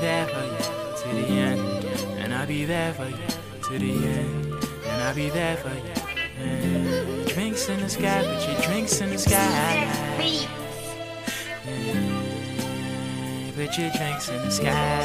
there for you to the end, and I'll be there for you to the end, and I'll be there for you. Drinks in the sky, put your drinks in the sky. Put your drinks in the sky.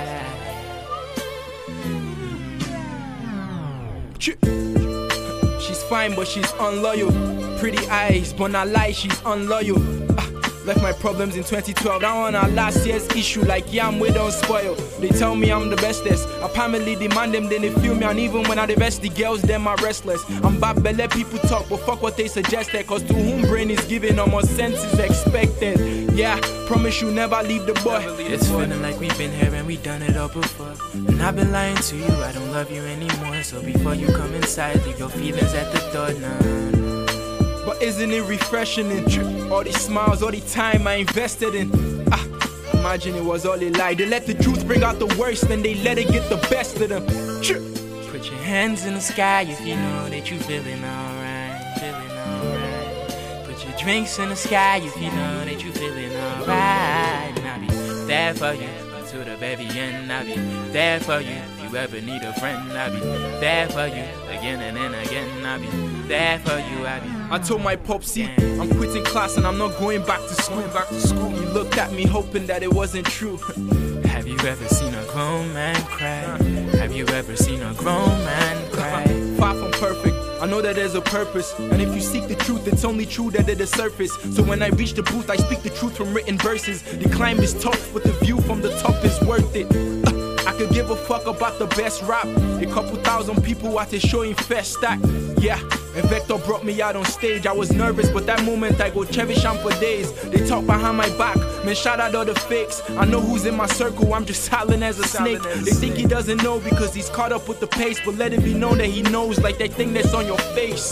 She's fine, but she's unloyal. Pretty eyes, but not lie, she's unloyal. Left my problems in 2012, that one our last year's issue. Like yeah, we don't spoil. They tell me I'm the bestest. Apparently demand them, then they feel me. And even when I divest the girls, them are restless. I'm bad, but let people talk, but fuck what they suggested. Cause to whom brain is given, almost sense is expected. Yeah, promise you never leave the boy. It's feeling like we've been here and we done it all before. And I've been lying to you, I don't love you anymore. So before you come inside, leave your feelings at the door now. But isn't it refreshing? And all these smiles, all the time I invested in. Imagine it was all a lie. They let the truth bring out the worst, and they let it get the best of them. Put your hands in the sky if you know that you feeling alright, feeling alright. Put your drinks in the sky if you know that you feeling alright. And I'll be there for you to the very end. I'll be there for you if you ever need a friend. I'll be there for you again and then again. I'll be there for you. I told my popsy I'm quitting class and I'm not going back to school. He looked at me hoping that it wasn't true. Have you ever seen a grown man cry? Have you ever seen a grown man cry? Far from perfect, I know that there's a purpose. And if you seek the truth, it's only true that at the surface. So when I reach the booth, I speak the truth from written verses. The climb is tough, but the view from the top is worth it. I could give a fuck about the best rap. A couple thousand people at a show in Fest Stack. Yeah, and Vector brought me out on stage. I was nervous, but that moment I go cherish them for days. They talk behind my back, man, shout out all the fakes. I know who's in my circle, I'm just silent as a snake. They think he doesn't know because he's caught up with the pace. But let it be known that he knows, like that thing that's on your face.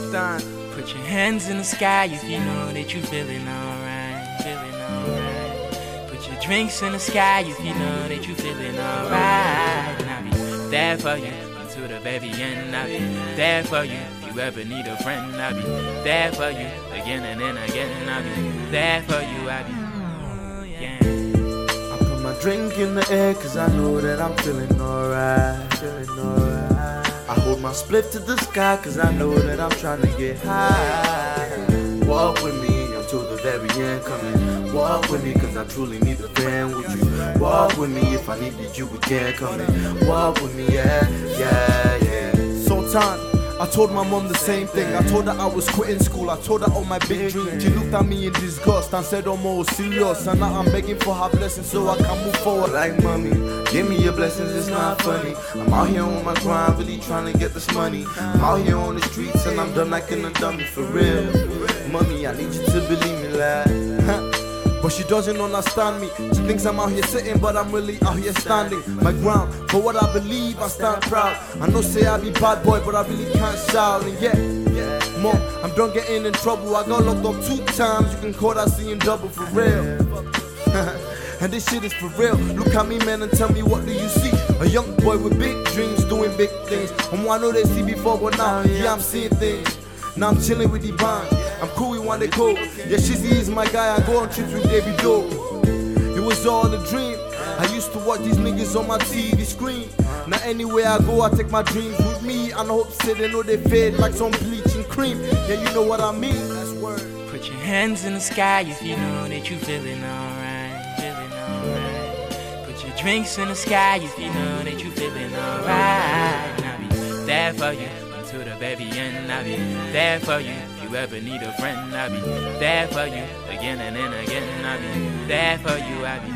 Put your hands in the sky if you know that you feeling alright, feeling alright. Put your drinks in the sky if you know that you feeling alright. And I'll be there for you to the very end. I'll be there for you if you ever need a friend. I'll be there for you again and then again. I'll be there for you. I'll be I put my drink in the air cause I know that I'm feeling alright, feeling alright. I hold my split to the sky cause I know that I'm trying to get high. Walk with me until the very end coming. Walk with me cause I truly need a friend. Would you walk with me if I needed you again? Come in, walk with me, yeah. Sultan, I told my mom the same thing. I told her I was quitting school. I told her all my big dreams. She looked at me in disgust and said, "Oh, more serious." And now I'm begging for her blessings so I can move forward. Like, mommy, give me your blessings, it's not funny. I'm out here on my grind, really trying to get this money. I'm out here on the streets and I'm done acting a dummy for real. Mommy, I need you to believe me, lad. But she doesn't understand me. She thinks I'm out here sitting, but I'm really out here standing my ground. For what I believe, I stand proud. I know say I be bad boy, but I really can't shout. And yeah, mom, I'm done getting in trouble. I got locked up 2 times. You can call that seeing double for real. And this shit is for real. Look at me, man, and tell me, what do you see? A young boy with big dreams, doing big things. And I know they see before, but now, yeah, I'm seeing things. Now I'm chilling with the band. I'm cool with one they go. Yeah, Shizzy is my guy. I go on trips with David Doe. It was all a dream. I used to watch these niggas on my TV screen. Now anywhere I go, I take my dreams with me. And I hope say they know they fade like some bleaching cream. Yeah, you know what I mean. That's word. Put your hands in the sky if you know that you feeling alright, feeling alright. Put your drinks in the sky if you know that you feeling alright. And I'll be there for you to the very end. I'll be there for you if you ever need a friend. I'll be there for you again and then again. I'll be there for you. I'll be